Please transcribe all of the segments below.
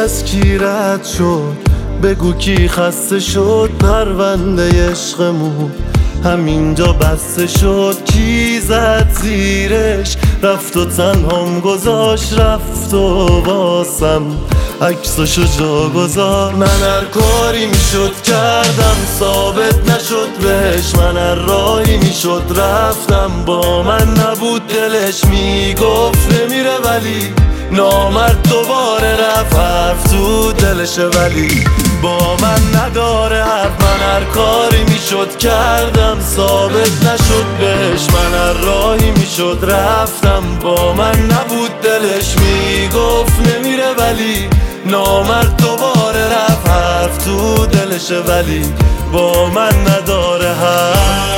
از کی رد شد؟ بگو کی خسته شد؟ پرونده عشقمون همینجا بسته شد. کی زد زیرش رفت و تنهام گذاشت، رفت و واسم عکسشو جا گذار. من هر کاری میشد کردم ثابت نشد بهش، من هر راهی میشد رفتم با من نبود دلش. میگفت نمیره ولی نامرد دوباره رفت، حرف تو دلشه ولی با من نداره حرف. من هر کاری میشد کردم ثابت نشد بهش، من هر راهی میشد رفتم با من نبود دلش. میگفت نمیره ولی نامرد دوباره رفت، حرف تو دلشه ولی با من نداره حرف.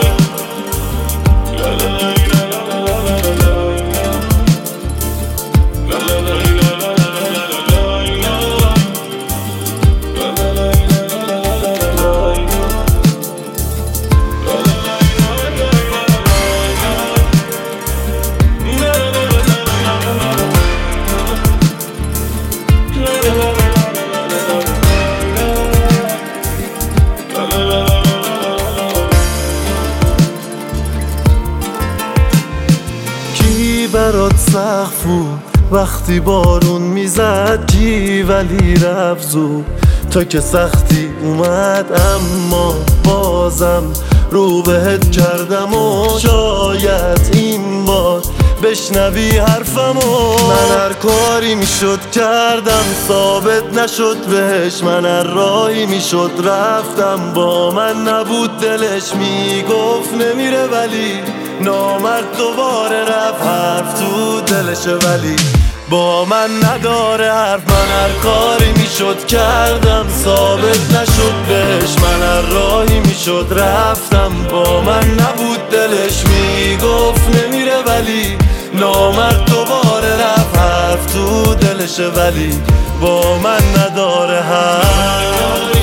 برات سخت بود وقتی بارون میزد، کی ولی رفت زود تا که سختی اومد. اما بازم رو بهت کردم و شاید این بار بشنوی حرفمو. من هر کاری میشد کردم ثابت نشد بهش، من هر راهی میشد رفتم با من نبود دلش. میگفت نمیره ولی نامرد دوباره رفت، حرف تو دلشه ولی با من نداره حرف. من هر کاری میشد کردم ثابت نشد بهش، من هر راهی میشد رفتم با من نبود دلش. میگفت نمیره ولی نامرد دوباره رفت، حرف تو دلشه ولی با من نداره حرف.